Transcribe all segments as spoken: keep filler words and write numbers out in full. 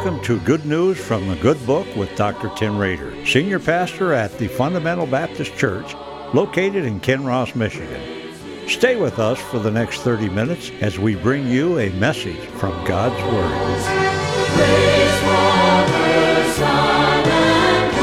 Welcome to Good News from the Good Book with Doctor Tim Rader, Senior Pastor at the Fundamental Baptist Church, located in Kinross, Michigan. Stay with us for the next thirty minutes as we bring you a message from God's Word. Praise Father, Son, and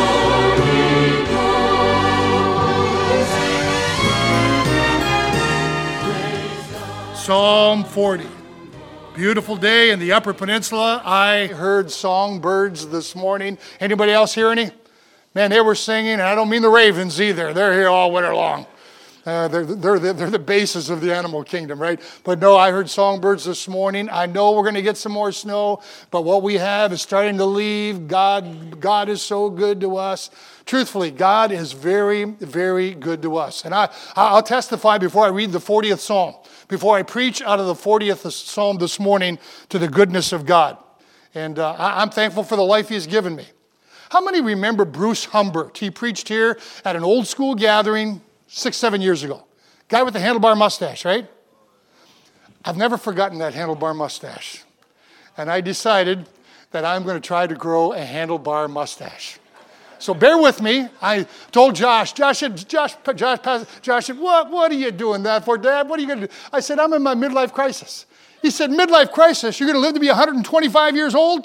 Holy Ghost. Psalm forty. Beautiful day in the Upper Peninsula. I heard songbirds this morning. Anybody else hear any? Man, they were singing, and I don't mean the ravens either. They're here all winter long. Uh, they're, they're, the, they're the basis of the animal kingdom, right? But no, I heard songbirds this morning. I know we're going to get some more snow, but what we have is starting to leave. God, God is so good to us. Truthfully, God is very, very good to us. And I, I'll testify before I read the fortieth Psalm, before I preach out of the fortieth Psalm this morning, to the goodness of God. And uh, I'm thankful for the life He's given me. How many remember Bruce Humbert? He preached here at an old school gathering six, seven years ago. Guy with the handlebar mustache, right? I've never forgotten that handlebar mustache. And I decided that I'm going to try to grow a handlebar mustache. So bear with me. I told Josh, Josh, Josh, Josh, Josh said, what, what are you doing that for, Dad? What are you going to do? I said, I'm in my midlife crisis. He said, midlife crisis? You're going to live to be one hundred twenty-five years old?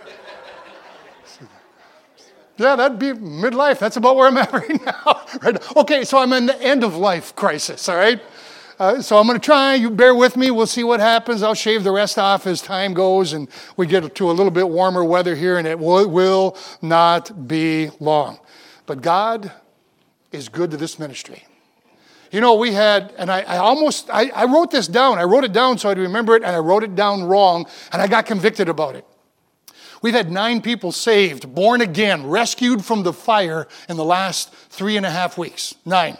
Yeah, that'd be midlife. That's about where I'm at right now. Right? Okay, so I'm in the end of life crisis, all right? Uh, so I'm going to try. You bear with me. We'll see what happens. I'll shave the rest off as time goes, and we get to a little bit warmer weather here, and it will, will not be long. But God is good to this ministry. You know, we had, and I, I almost, I, I wrote this down. I wrote it down so I'd remember it, and I wrote it down wrong, and I got convicted about it. We've had nine people saved, born again, rescued from the fire in the last three and a half weeks. Nine.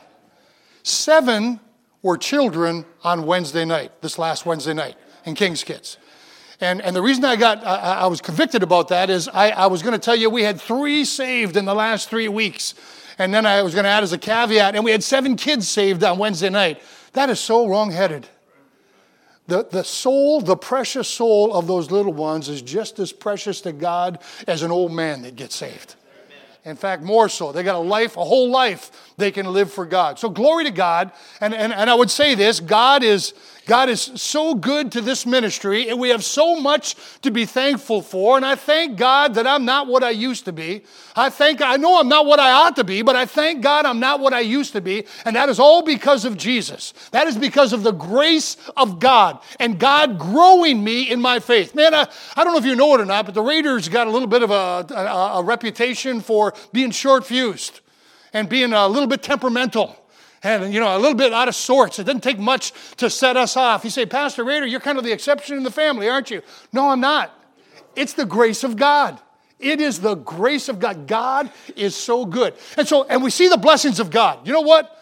Seven were children on Wednesday night, this last Wednesday night, in King's Kids. And, and the reason I got, I, I was convicted about that is I, I was going to tell you we had three saved in the last three weeks. And then I was going to add as a caveat, and we had seven kids saved on Wednesday night. That is so wrong-headed. The, the soul, the precious soul of those little ones is just as precious to God as an old man that gets saved. In fact, more so. They got a life, a whole life they can live for God. So glory to God. And, and, and I would say this, God is, God is so good to this ministry, and we have so much to be thankful for. And I thank God that I'm not what I used to be. I thank, I know I'm not what I ought to be, but I thank God I'm not what I used to be. And that is all because of Jesus. That is because of the grace of God and God growing me in my faith. Man, I, I don't know if you know it or not, but the Raiders got a little bit of a, a, a reputation for being short-fused and being a little bit temperamental. And, you know, a little bit out of sorts. It doesn't take much to set us off. You say, Pastor Rader, you're kind of the exception in the family, aren't you? No, I'm not. It's the grace of God. It is the grace of God. God is so good. And so, and we see the blessings of God. You know what?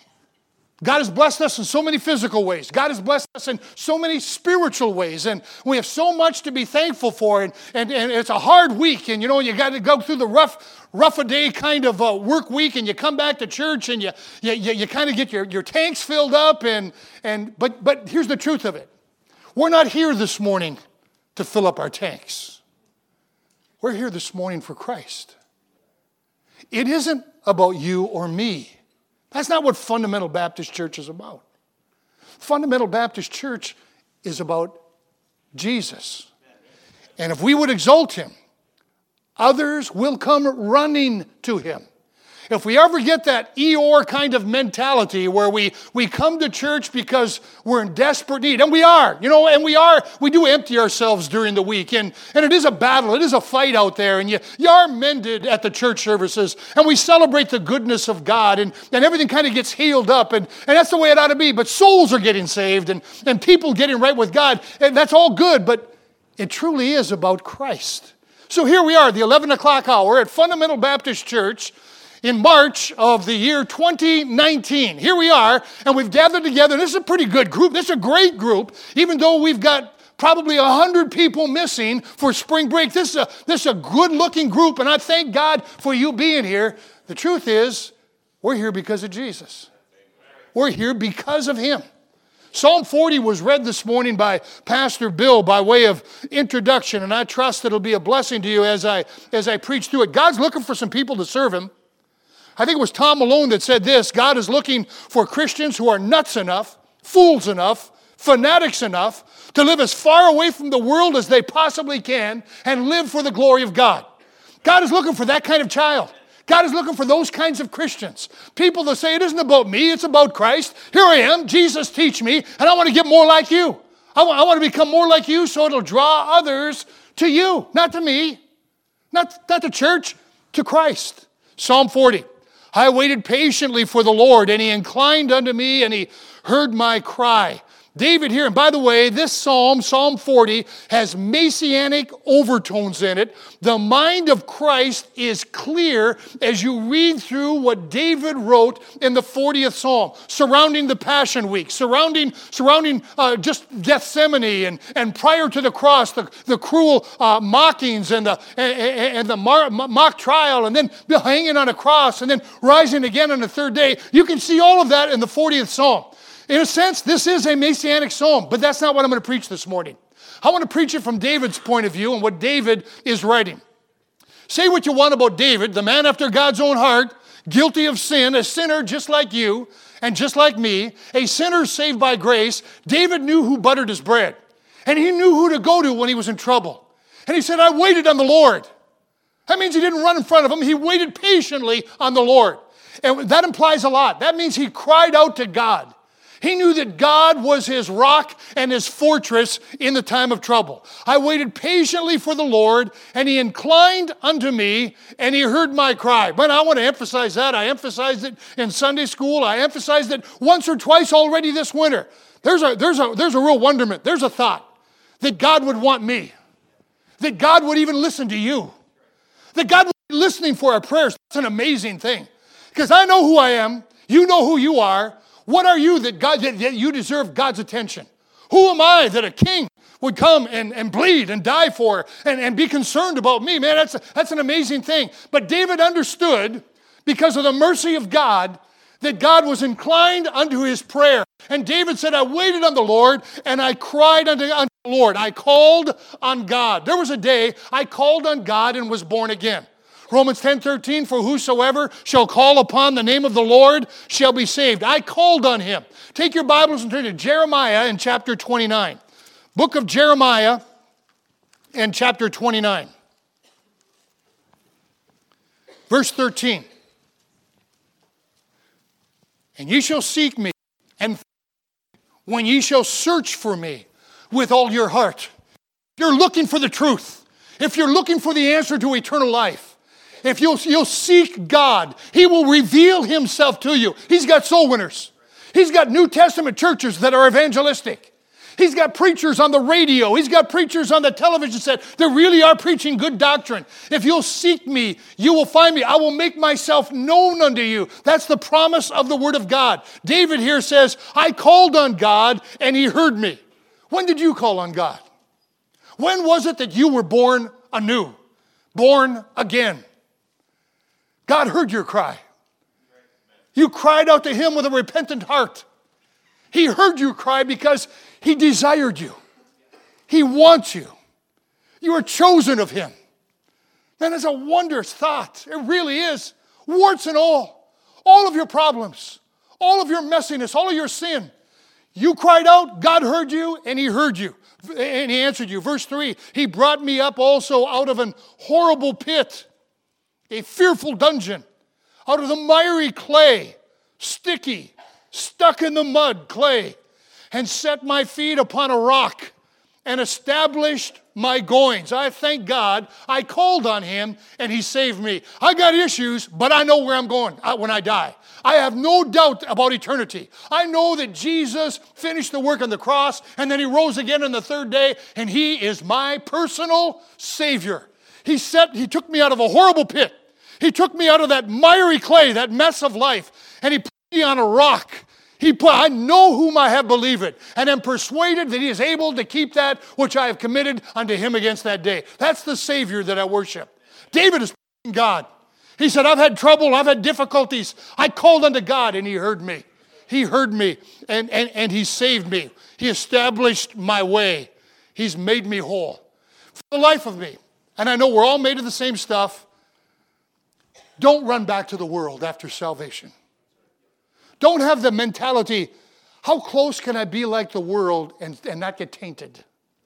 God has blessed us in so many physical ways. God has blessed us in so many spiritual ways. And we have so much to be thankful for. And, and, and it's a hard week. And, you know, you got to go through the rough, rough a day kind of uh, work week. And you come back to church and you, you, you, you kind of get your, your tanks filled up. And, and but, but here's the truth of it. We're not here this morning to fill up our tanks. We're here this morning for Christ. It isn't about you or me. That's not what Fundamental Baptist Church is about. Fundamental Baptist Church is about Jesus. And if we would exalt Him, others will come running to Him. If we ever get that Eeyore kind of mentality where we, we come to church because we're in desperate need, and we are, you know, and we are, we do empty ourselves during the week, and, and it is a battle, it is a fight out there, and you, you are mended at the church services, and we celebrate the goodness of God, and, and everything kind of gets healed up, and, and that's the way it ought to be, but souls are getting saved, and, and people getting right with God, and that's all good, but it truly is about Christ. So here we are, the eleven o'clock hour at Fundamental Baptist Church, in March of the year twenty nineteen. Here we are, and we've gathered together. This is a pretty good group. This is a great group, even though we've got probably one hundred people missing for spring break. This is a, this is a good-looking group, and I thank God for you being here. The truth is, we're here because of Jesus. We're here because of Him. Psalm forty was read this morning by Pastor Bill by way of introduction, and I trust that it'll be a blessing to you as I, as I preach through it. God's looking for some people to serve Him. I think it was Tom Malone that said this: God is looking for Christians who are nuts enough, fools enough, fanatics enough to live as far away from the world as they possibly can and live for the glory of God. God is looking for that kind of child. God is looking for those kinds of Christians. People that say, it isn't about me, it's about Christ. Here I am, Jesus, teach me, and I want to get more like you. I want, I want to become more like you so it'll draw others to you, not to me, not, not to church, to Christ. Psalm forty. I waited patiently for the Lord, and He inclined unto me, and He heard my cry. David here, and by the way, this psalm, Psalm forty, has messianic overtones in it. The mind of Christ is clear as you read through what David wrote in the fortieth Psalm, surrounding the Passion Week, surrounding surrounding uh, just Gethsemane, and, and prior to the cross, the, the cruel uh, mockings and the, and, and the mar- mock trial, and then hanging on a cross, and then rising again on the third day. You can see all of that in the fortieth Psalm. In a sense, this is a messianic psalm, but that's not what I'm going to preach this morning. I want to preach it from David's point of view and what David is writing. Say what you want about David, the man after God's own heart, guilty of sin, a sinner just like you and just like me, a sinner saved by grace. David knew who buttered his bread, and he knew who to go to when he was in trouble. And he said, I waited on the Lord. That means he didn't run in front of him. He waited patiently on the Lord. And that implies a lot. That means he cried out to God. He knew that God was his rock and his fortress in the time of trouble. I waited patiently for the Lord, and He inclined unto me, and He heard my cry. But I want to emphasize that. I emphasized it in Sunday school. I emphasized it once or twice already this winter. There's a, there's a, there's a real wonderment. There's a thought that God would want me, that God would even listen to you, that God would be listening for our prayers. That's an amazing thing, because I know who I am. You know who you are. What are you that God that you deserve God's attention? Who am I that a king would come and, and bleed and die for and, and be concerned about me? Man, that's, a, that's an amazing thing. But David understood, because of the mercy of God, that God was inclined unto his prayer. And David said, I waited on the Lord, and I cried unto, unto the Lord. I called on God. There was a day I called on God and was born again. Romans ten thirteen, for whosoever shall call upon the name of the Lord shall be saved. I called on Him. Take your Bibles and turn to Jeremiah in chapter twenty-nine. Book of Jeremiah and chapter twenty-nine. Verse thirteen. And ye shall seek me, and when ye shall search for me with all your heart. If you're looking for the truth, if you're looking for the answer to eternal life, if you'll, you'll seek God, He will reveal Himself to you. He's got soul winners. He's got New Testament churches that are evangelistic. He's got preachers on the radio. He's got preachers on the television set that really are preaching good doctrine. If you'll seek me, you will find me. I will make myself known unto you. That's the promise of the Word of God. David here says, I called on God and He heard me. When did you call on God? When was it that you were born anew? Born again? God heard your cry. You cried out to Him with a repentant heart. He heard your cry because He desired you. He wants you. You are chosen of Him. Man, it's a wondrous thought. It really is. Warts and all. All of your problems. All of your messiness. All of your sin. You cried out, God heard you, and He heard you. And He answered you. Verse three, He brought me up also out of an horrible pit, a fearful dungeon, out of the miry clay, sticky, stuck in the mud clay, and set my feet upon a rock and established my goings. I thank God I called on Him and He saved me. I got issues, but I know where I'm going when I die. I have no doubt about eternity. I know that Jesus finished the work on the cross and then He rose again on the third day, and He is my personal Savior. He set, He took me out of a horrible pit. He took me out of that miry clay, that mess of life, and He put me on a rock. He put, I know whom I have believed, and am persuaded that He is able to keep that which I have committed unto Him against that day. That's the Savior that I worship. David is God. He said, I've had trouble, I've had difficulties. I called unto God, and He heard me. He heard me, and, and, and He saved me. He established my way. He's made me whole. For the life of me, and I know we're all made of the same stuff, don't run back to the world after salvation. Don't have the mentality, how close can I be like the world and, and not get tainted?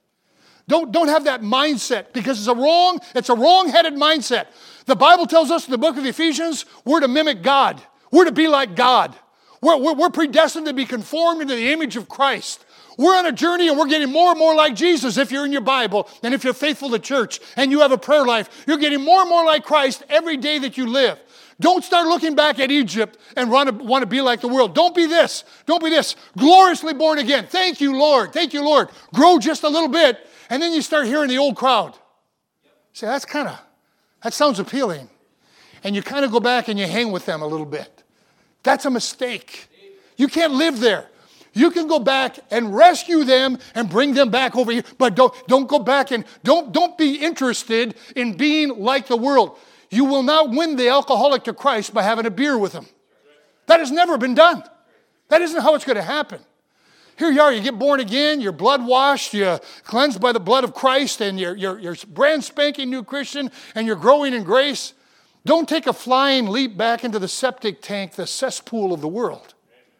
Don't, don't have that mindset, because it's a wrong, it's a wrong-headed mindset. The Bible tells us in the book of Ephesians, we're to mimic God. We're to be like God. We're, we're, we're predestined to be conformed into the image of Christ. We're on a journey and we're getting more and more like Jesus if you're in your Bible and if you're faithful to church and you have a prayer life. You're getting more and more like Christ every day that you live. Don't start looking back at Egypt and want to, want to be like the world. Don't be this. Don't be this. Gloriously born again. Thank you, Lord. Thank you, Lord. Grow just a little bit, and then you start hearing the old crowd. See, that's kind of, that sounds appealing. And you kind of go back and you hang with them a little bit. That's a mistake. You can't live there. You can go back and rescue them and bring them back over here, but don't, don't go back and don't, don't be interested in being like the world. You will not win the alcoholic to Christ by having a beer with him. That has never been done. That isn't how it's going to happen. Here you are, you get born again, you're blood washed, you're cleansed by the blood of Christ, and you're, you're, you're brand spanking new Christian, and you're growing in grace. Don't take a flying leap back into the septic tank, the cesspool of the world.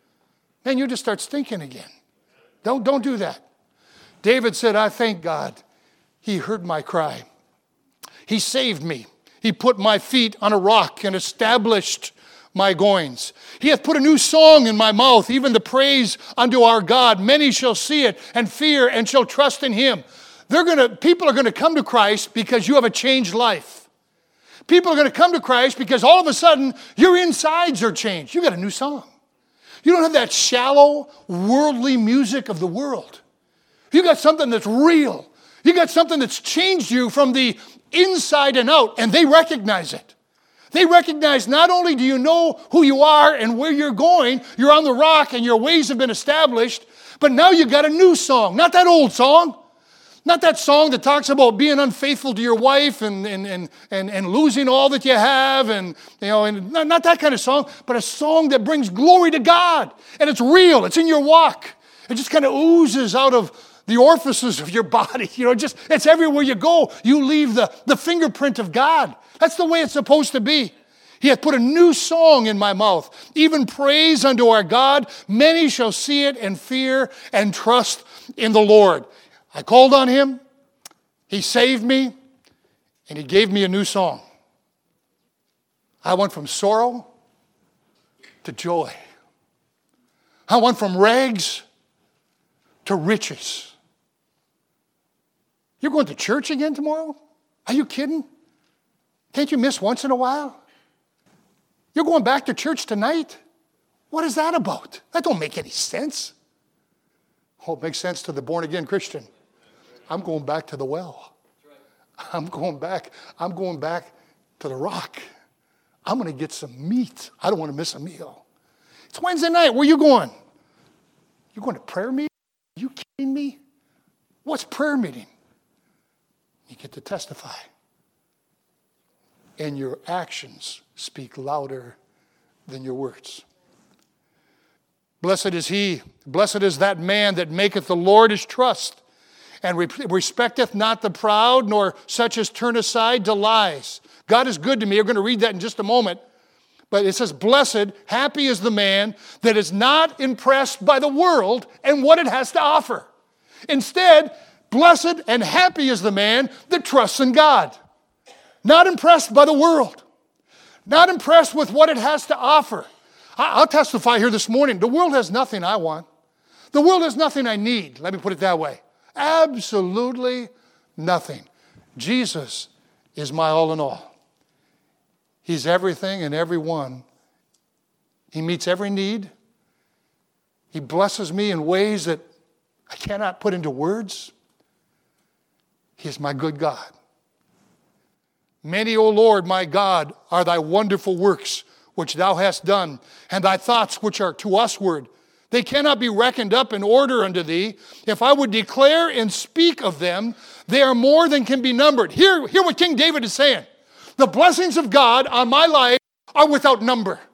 Then you just start stinking again. Don't, don't do that. David said, I thank God. He heard my cry. He saved me. He put my feet on a rock and established my goings. He hath put a new song in my mouth, even the praise unto our God. Many shall see it and fear and shall trust in him. They're gonna, people are going to come to Christ because you have a changed life. People are going to come to Christ because all of a sudden your insides are changed. You got a new song. You don't have that shallow, worldly music of the world. You got something that's real. You got something that's changed you from the inside and out, and they recognize it. They recognize not only do you know who you are and where you're going, you're on the rock and your ways have been established, but now you got a new song, not that old song. Not that song that talks about being unfaithful to your wife and, and, and, and, and losing all that you have, and you know, and not, not that kind of song, but a song that brings glory to God. And it's real. It's in your walk. It just kind of oozes out of the orifices of your body. You know, just it's everywhere you go. You leave the, the fingerprint of God. That's the way it's supposed to be. He hath put a new song in my mouth, even praise unto our God. Many shall see it and fear and trust in the Lord. I called on him, he saved me, and he gave me a new song. I went from sorrow to joy. I went from rags to riches. You're going to church again tomorrow? Are you kidding? Can't you miss once in a while? You're going back to church tonight? What is that about? That don't make any sense. Oh, it makes sense to the born-again Christian. I'm going back to the well. I'm going back. I'm going back to the rock. I'm going to get some meat. I don't want to miss a meal. It's Wednesday night. Where are you going? You going to prayer meeting? Are you kidding me? What's prayer meeting? You get to testify. And your actions speak louder than your words. Blessed is he, blessed is that man that maketh the Lord his trust, and respecteth not the proud, nor such as turn aside to lies. God is good to me. We're going to read that in just a moment. But it says, blessed, happy is the man that is not impressed by the world and what it has to offer. Instead, blessed and happy is the man that trusts in God. Not impressed by the world. Not impressed with what it has to offer. I'll testify here this morning. The world has nothing I want. The world has nothing I need. Let me put it that way. Absolutely nothing. Jesus is my all in all. He's everything and everyone. He meets every need. He blesses me in ways that I cannot put into words. He is my good God. Many, O Lord, my God, are thy wonderful works which thou hast done, and thy thoughts which are to usward. They cannot be reckoned up in order unto thee. If I would declare and speak of them, they are more than can be numbered. Hear, hear what King David is saying. The blessings of God on my life are without number.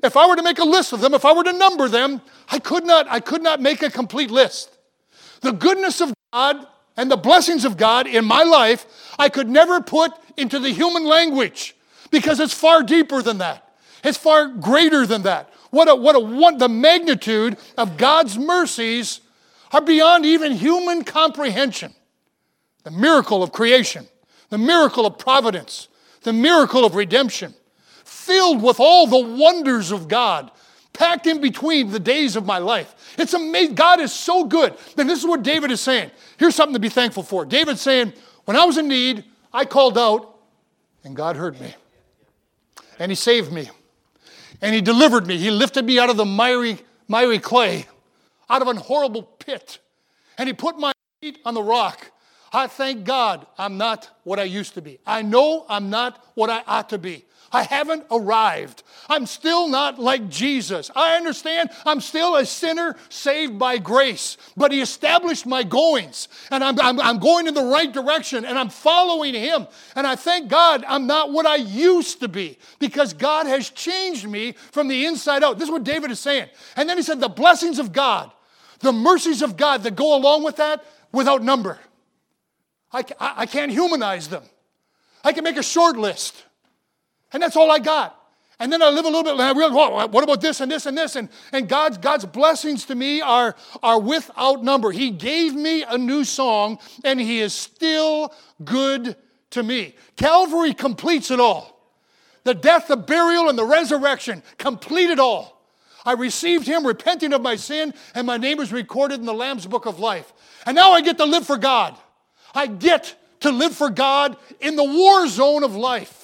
If I were to make a list of them, if I were to number them, I could not, I could not make a complete list. The goodness of God and the blessings of God in my life, I could never put into the human language because it's far deeper than that. It's far greater than that. What a, what a, what, the magnitude of God's mercies are beyond even human comprehension. The miracle of creation, the miracle of providence, the miracle of redemption, filled with all the wonders of God, packed in between the days of my life. It's amazing. God is so good. And this is what David is saying. Here's something to be thankful for. David's saying, when I was in need, I called out, and God heard me. And he saved me. And he delivered me. He lifted me out of the miry, miry clay, out of an horrible pit. And he put my feet on the rock. I thank God I'm not what I used to be. I know I'm not what I ought to be. I haven't arrived. I'm still not like Jesus. I understand I'm still a sinner saved by grace. But he established my goings. And I'm, I'm, I'm going in the right direction. And I'm following him. And I thank God I'm not what I used to be. Because God has changed me from the inside out. This is what David is saying. And then he said the blessings of God, the mercies of God that go along with that, without number. I, I, I can't humanize them. I can make a short list. And that's all I got. And then I live a little bit, and I realize, well, what about this and this and this? And, and God's, God's blessings to me are, are without number. He gave me a new song, and he is still good to me. Calvary completes it all. The death, the burial, and the resurrection complete it all. I received him, repenting of my sin, and my name is recorded in the Lamb's Book of Life. And now I get to live for God. I get to live for God in the war zone of life.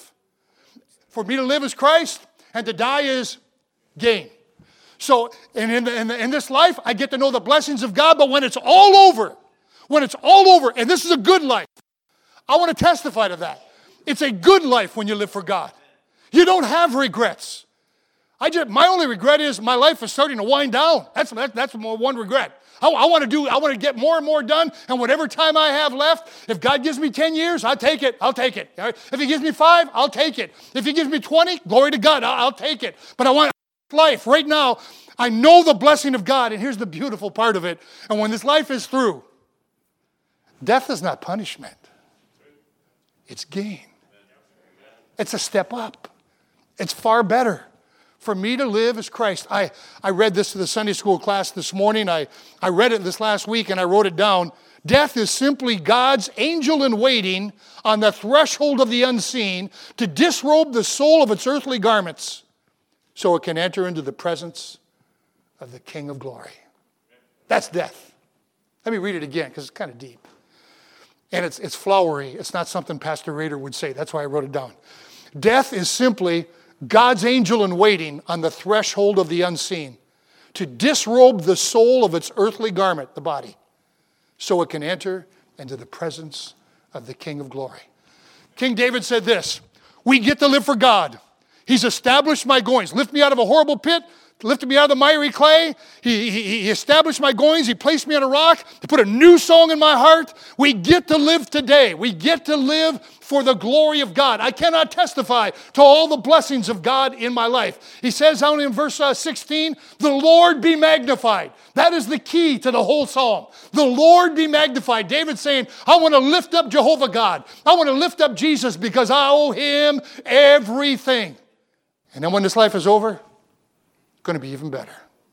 For me to live is Christ, and to die is gain. So in, in, in, in this life, I get to know the blessings of God, but when it's all over, when it's all over, and this is a good life, I want to testify to that. It's a good life when you live for God. You don't have regrets. I just, my only regret is my life is starting to wind down. That's, that, that's one regret. I, I want to do, I want to get more and more done, and whatever time I have left, if God gives me ten years, I'll take it. I'll take it. If he gives me five, I'll take it. If he gives me twenty, glory to God, I'll, I'll take it. But I want life right now. I know the blessing of God, and here's the beautiful part of it. And when this life is through, death is not punishment. It's gain. It's a step up. It's far better. For me to live is Christ. I, I read this to the Sunday school class this morning. I, I read it this last week and I wrote it down. Death is simply God's angel in waiting on the threshold of the unseen to disrobe the soul of its earthly garments so it can enter into the presence of the King of glory. That's death. Let me read it again because it's kind of deep. And it's, it's flowery. It's not something Pastor Rader would say. That's why I wrote it down. Death is simply God's angel in waiting on the threshold of the unseen to disrobe the soul of its earthly garment, the body, so it can enter into the presence of the King of glory. King David said this, we get to live for God. He's established my goings. Lift me out of a horrible pit, lifted me out of the miry clay. He, he, he established my goings. He placed me on a rock to put a new song in my heart. We get to live today. We get to live for the glory of God. I cannot testify to all the blessings of God in my life. He says down in verse uh, sixteen, the Lord be magnified. That is the key to the whole psalm. The Lord be magnified. David's saying, I want to lift up Jehovah God. I want to lift up Jesus because I owe him everything. And then when this life is over, going to be even better.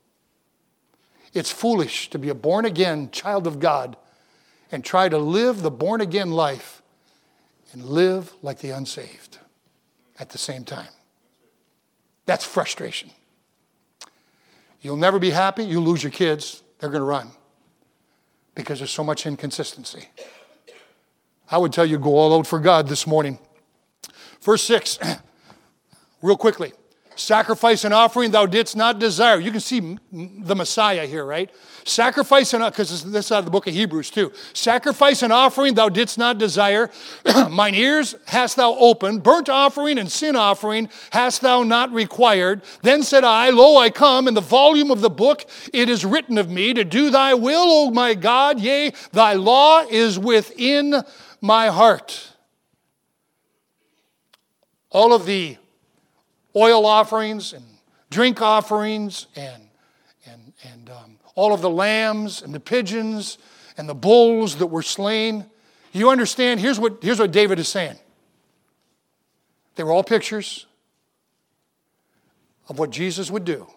It's foolish to be a born-again child of God and try to live the born-again life and live like the unsaved at the same time. That's frustration. You'll never be happy. You'll lose your kids. They're going to run because there's so much inconsistency. I would tell you, go all out for God this morning. Verse six, real quickly. Sacrifice and offering thou didst not desire. You can see the Messiah here, right? Sacrifice and, because this is out of the book of Hebrews too. Sacrifice and offering thou didst not desire. Mine ears hast thou opened. Burnt offering and sin offering hast thou not required. Then said I, lo, I come. In the volume of the book it is written of me to do thy will, O my God. Yea, thy law is within my heart. All of the oil offerings and drink offerings and, and, and um, all of the lambs and the pigeons and the bulls that were slain. You understand? Here's what, here's what David is saying. They were all pictures of what Jesus would do.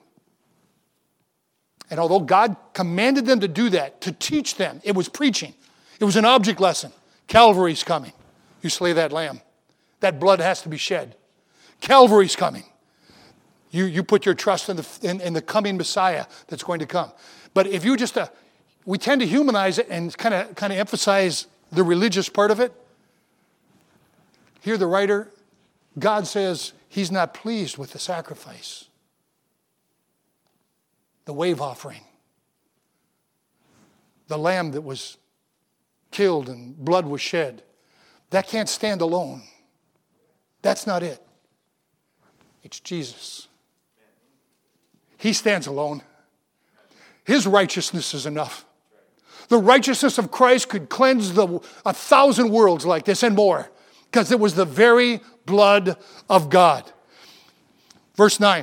And although God commanded them to do that, to teach them, it was preaching. It was an object lesson. Calvary's coming. You slay that lamb. That blood has to be shed. Calvary's coming. You, you put your trust in the, in, in the coming Messiah that's going to come. But if you just, uh, we tend to humanize it and kind of kind of emphasize the religious part of it. Here the writer, God says he's not pleased with the sacrifice. The wave offering. The lamb that was killed and blood was shed. That can't stand alone. That's not it. It's Jesus. He stands alone. His righteousness is enough. The righteousness of Christ could cleanse the, a thousand worlds like this and more, because it was the very blood of God. Verse nine.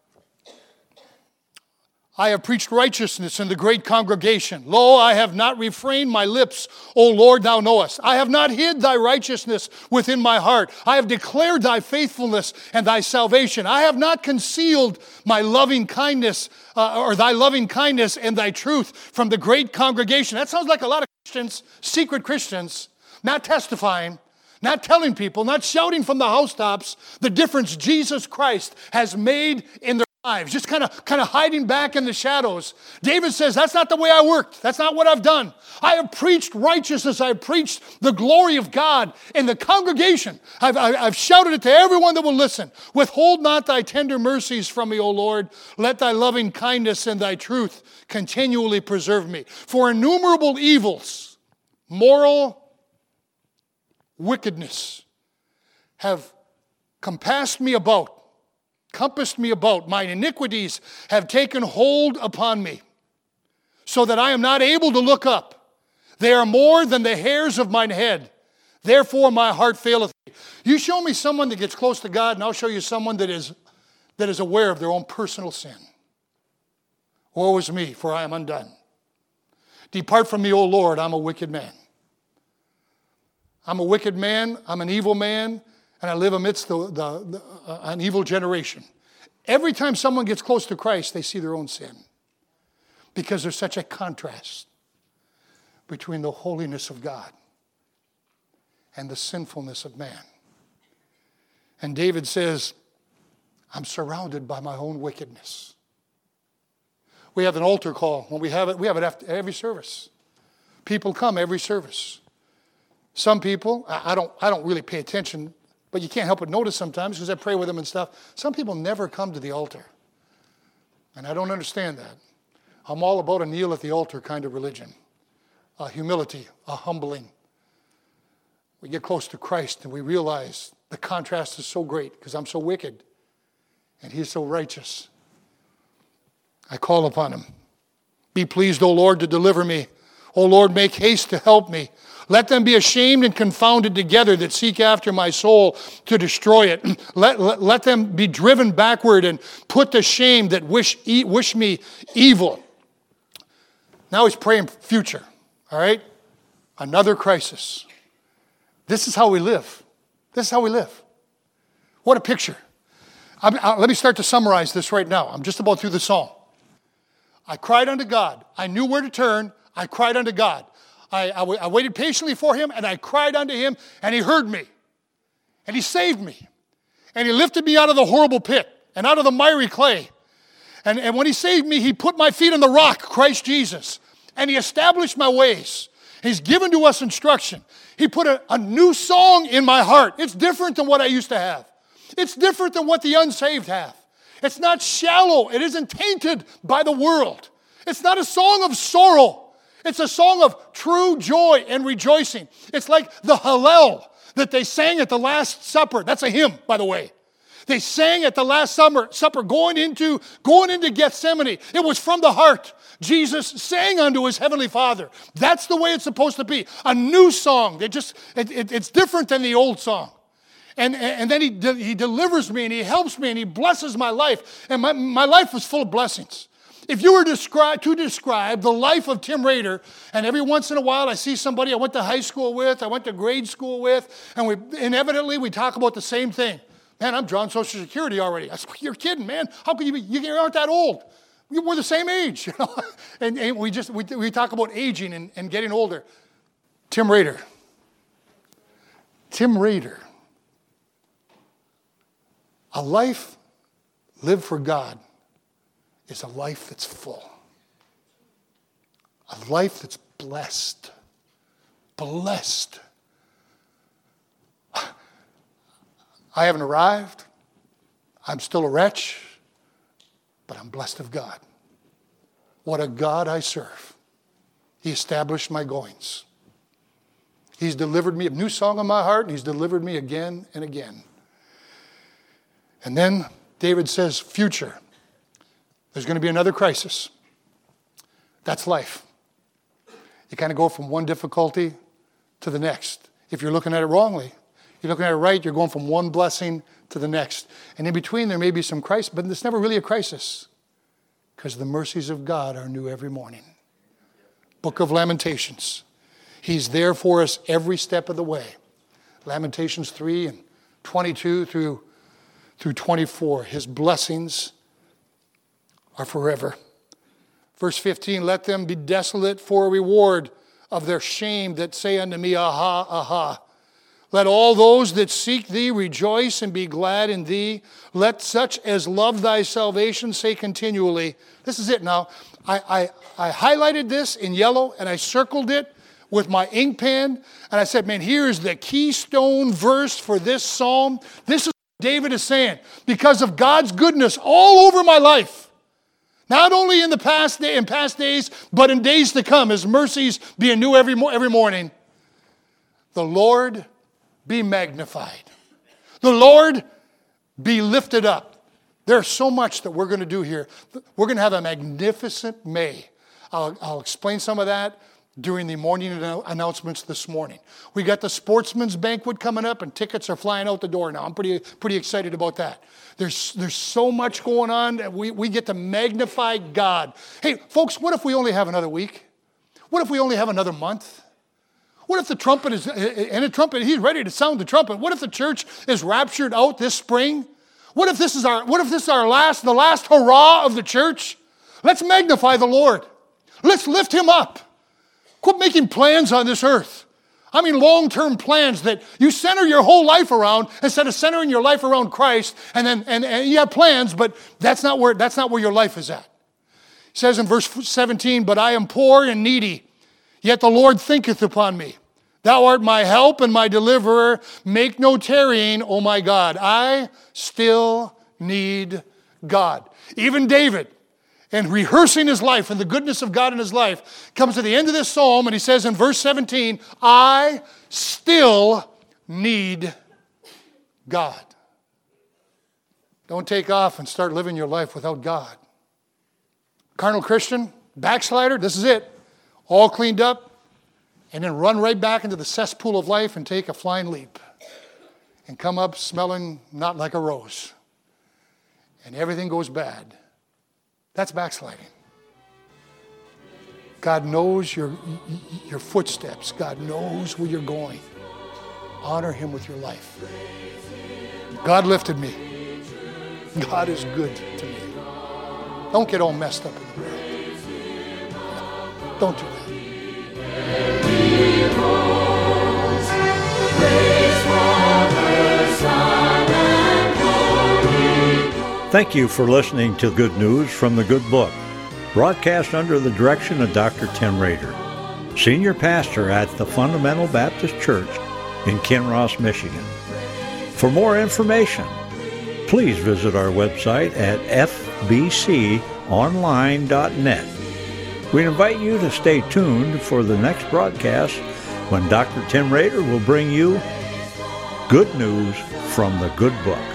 I have preached righteousness in the great congregation. Lo, I have not refrained my lips, O Lord, thou knowest. I have not hid thy righteousness within my heart. I have declared thy faithfulness and thy salvation. I have not concealed my loving kindness, uh, or thy loving kindness and thy truth from the great congregation. That sounds like a lot of Christians, secret Christians, not testifying, not telling people, not shouting from the housetops the difference Jesus Christ has made in their lives, just kind of kind of hiding back in the shadows. David says, that's not the way I worked. That's not what I've done. I have preached righteousness. I have preached the glory of God in the congregation. I've, I've shouted it to everyone that will listen. Withhold not thy tender mercies from me, O Lord. Let thy loving kindness and thy truth continually preserve me. For innumerable evils, moral wickedness, have compassed me about, compassed me about. Mine iniquities have taken hold upon me, so that I am not able to look up. They are more than the hairs of mine head. Therefore my heart faileth me. You show me someone that gets close to God, and I'll show you someone that is, that is aware of their own personal sin. Woe is me, for I am undone. Depart from me, O Lord, I'm a wicked man. I'm a wicked man, I'm an evil man, and I live amidst the, the, the, uh, an evil generation. Every time someone gets close to Christ, they see their own sin. Because there's such a contrast between the holiness of God and the sinfulness of man. And David says, I'm surrounded by my own wickedness. We have an altar call. When we have it, we have it after every service. People come every service. Some people, I don't, I don't really pay attention, but you can't help but notice sometimes because I pray with them and stuff. Some people never come to the altar. And I don't understand that. I'm all about a kneel at the altar kind of religion. A humility, a humbling. We get close to Christ and we realize the contrast is so great because I'm so wicked and he's so righteous. I call upon him. Be pleased, O Lord, to deliver me. O Lord, make haste to help me. Let them be ashamed and confounded together that seek after my soul to destroy it. Let, let, let them be driven backward and put to shame that wish, e- wish me evil. Now he's praying future, all right? Another crisis. This is how we live. This is how we live. What a picture. I'm, I, let me start to summarize this right now. I'm just about through the psalm. I cried unto God. I knew where to turn. I cried unto God. I, I, I waited patiently for him, and I cried unto him, and he heard me. And he saved me. And he lifted me out of the horrible pit and out of the miry clay. And, and when he saved me, he put my feet on the rock, Christ Jesus. And he established my ways. He's given to us instruction. He put a, a new song in my heart. It's different than what I used to have. It's different than what the unsaved have. It's not shallow. It isn't tainted by the world. It's not a song of sorrow. It's a song of true joy and rejoicing. It's like the Hallel that they sang at the Last Supper. That's a hymn, by the way. They sang at the Last Supper, supper going into, going into Gethsemane. It was from the heart. Jesus sang unto his heavenly Father. That's the way it's supposed to be. A new song. They just, it, it, it's different than the old song. And, and then he, de- he delivers me and he helps me and he blesses my life. And my, my life was full of blessings. If you were describe, to describe the life of Tim Rader, and every once in a while I see somebody I went to high school with, I went to grade school with, and we inevitably we talk about the same thing. Man, I'm drawing Social Security already. I said, you're kidding, man. How can you be, you aren't that old. We're the same age. You know? and, and we just we, we talk about aging and, and getting older. Tim Rader. Tim Rader. A life lived for God is a life that's full. A life that's blessed. Blessed. I haven't arrived. I'm still a wretch, but I'm blessed of God. What a God I serve. He established my goings. He's delivered me a new song in my heart, and he's delivered me again and again. And then David says, future. There's going to be another crisis. That's life. You kind of go from one difficulty to the next. If you're looking at it wrongly, you're looking at it right, you're going from one blessing to the next. And in between, there may be some crisis, but it's never really a crisis because the mercies of God are new every morning. Book of Lamentations. He's there for us every step of the way. Lamentations three and twenty-two through, through twenty-four. His blessings are forever. Verse fifteen, let them be desolate for a reward of their shame that say unto me, aha, aha. Let all those that seek thee rejoice and be glad in thee. Let such as love thy salvation say continually. This is it now. I, I, I highlighted this in yellow and I circled it with my ink pen. And I said, man, here's the keystone verse for this psalm. This is what David is saying. Because of God's goodness all over my life. Not only in the past day, in past days, but in days to come, His mercies being new every, every morning. The Lord be magnified. The Lord be lifted up. There's so much that we're going to do here. We're going to have a magnificent May. I'll, I'll explain some of that during the morning announcements this morning. We got the Sportsman's Banquet coming up, and tickets are flying out the door now. I'm pretty pretty excited about that. There's there's so much going on that we, we get to magnify God. Hey, folks, what if we only have another week? What if we only have another month? What if the trumpet is, and a trumpet, he's ready to sound the trumpet. What if the church is raptured out this spring? What if this is our, what if this is our last, the last hurrah of the church? Let's magnify the Lord. Let's lift Him up. Quit making plans on this earth. I mean long-term plans that you center your whole life around instead of centering your life around Christ. And then and, and you have plans, but that's not where that's not where your life is at. It says in verse seventeen, but I am poor and needy, yet the Lord thinketh upon me. Thou art my help and my deliverer. Make no tarrying, O my God. I still need God. Even David, and rehearsing his life and the goodness of God in his life, comes to the end of this psalm and he says in verse seventeen, I still need God. Don't take off and start living your life without God. Carnal Christian, backslider, this is it. All cleaned up, and then run right back into the cesspool of life and take a flying leap. And come up smelling not like a rose. And everything goes bad. That's backsliding. God knows your, your footsteps. God knows where you're going. Honor Him with your life. God lifted me. God is good to me. Don't get all messed up in the world. Don't do that. Thank you for listening to Good News from the Good Book, broadcast under the direction of Doctor Tim Rader, Senior Pastor at the Fundamental Baptist Church in Kinross, Michigan. For more information, please visit our website at f b c online dot net. We invite you to stay tuned for the next broadcast when Doctor Tim Rader will bring you Good News from the Good Book.